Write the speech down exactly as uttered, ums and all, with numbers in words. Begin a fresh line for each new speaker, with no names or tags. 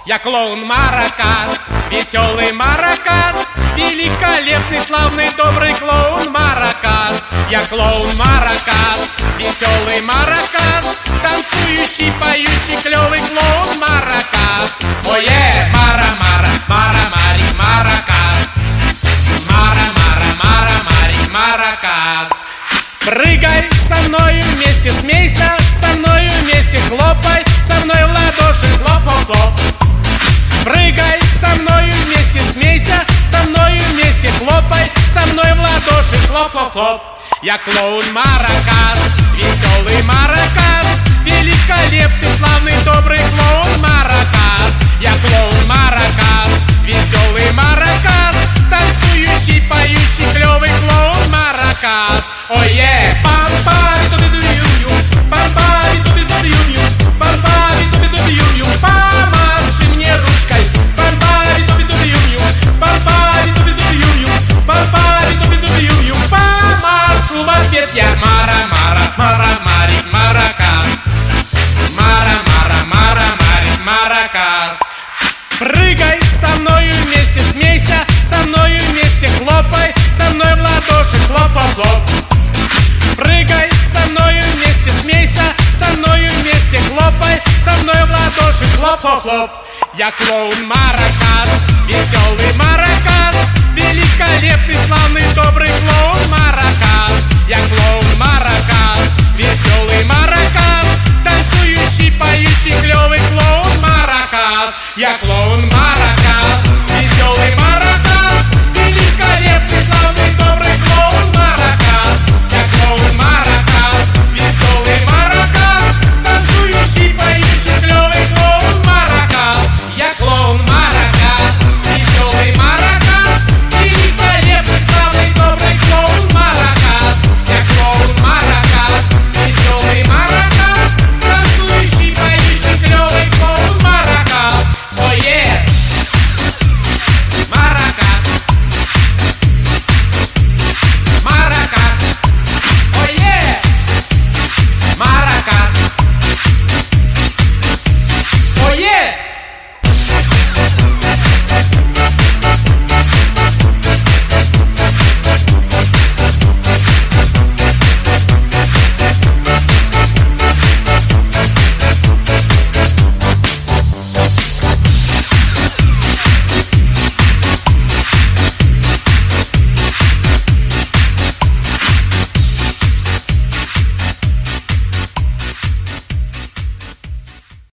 Я клоун Маракас, веселый Маракас, великолепный, славный, добрый клоун Маракас. Я клоун Маракас, веселый Маракас, танцующий, поющий, клевый клоун Маракас. Ое, Мара, Мара, Мара, Мари, Маракас. Мара, Мара, Мара, Мари, Маракас. Прыгай со мною вместе, смейся, со мною вместе хлопай, со мной в ладоши хлоп-хлоп-хлоп. Прыгай со мною вместе, смейся, со мною вместе хлопай, со мной в ладоши хлоп-хлоп-хлоп. Я клоун Маракас, веселый Маракас, великолепный, славный, добрый клоун Маракас. Я клоун Маракас, веселый Маракас, танцующий, поющий, клевый клоун Маракас. Ое! Пам-пам, туби-дуби-ю-ю, пам-пам, туби-дуби-ю-ю, пам-пам, туби-дуби-ю-ю, помаши мне ручкой, пам-пам, туби-дуби-ю-ю, пам-пам, туби-дуби-ю-ю, пам-пам, туби-дуби-ю-ю, помашу в ответ я. Мара, Мара, Мара, Мари, Маракас. Мара, Мара, Мара, Мари, Маракас. Прыгай со мною вместе, смейся, со мною вместе хлопай, со мной в ладоши хлоп-хлоп-хлоп. Прыгай со мною вместе, смейся, со мною вместе хлопай, со мной в ладоши хлоп-хлоп-хлоп. Я клоун Маракас, веселый Маракас, великолепный, славный.